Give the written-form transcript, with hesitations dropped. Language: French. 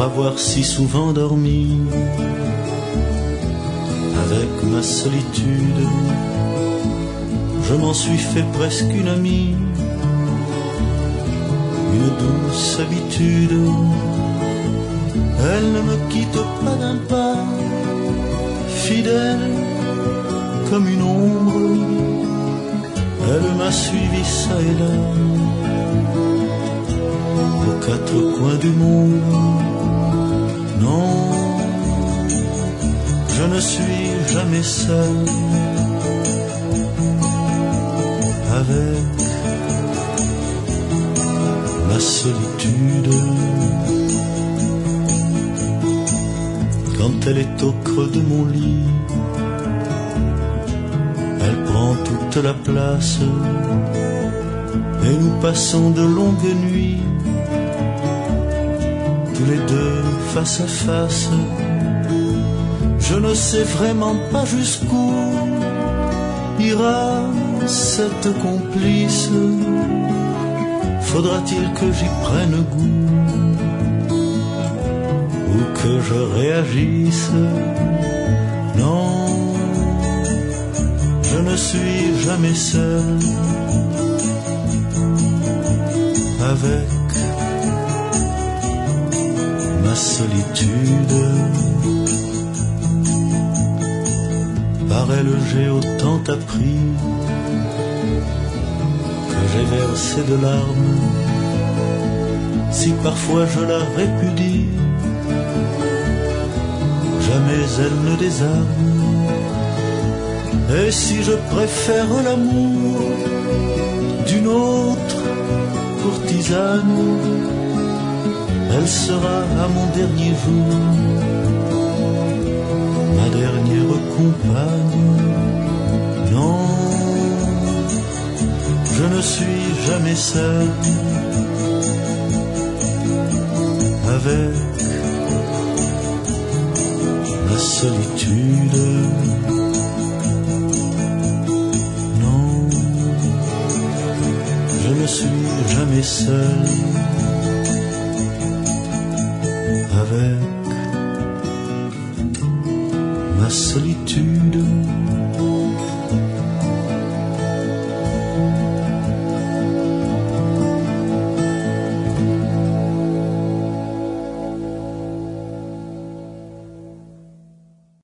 avoir si souvent dormi avec ma solitude. Je m'en suis fait presque une amie, une douce habitude. Elle ne me quitte pas d'un pas, fidèle comme une ombre. Elle m'a suivi ça et là, aux quatre coins du monde. Non, je ne suis jamais seul avec ma solitude. Quand elle est au creux de mon lit, elle prend toute la place et nous passons de longues nuits, tous les deux face à face. Je ne sais vraiment pas jusqu'où ira cette complice. Faudra-t-il que j'y prenne goût ou que je réagisse? Non, je ne suis jamais seul avec ma solitude. Par elle j'ai autant appris que j'ai versé de larmes. Si parfois je la répudie, jamais elle ne désarme. Et si je préfère l'amour d'une autre courtisane, elle sera à mon dernier jour ma dernière compagne. Non, je ne suis jamais seul avec ma solitude. Non, je ne suis jamais seul avec ma solitude.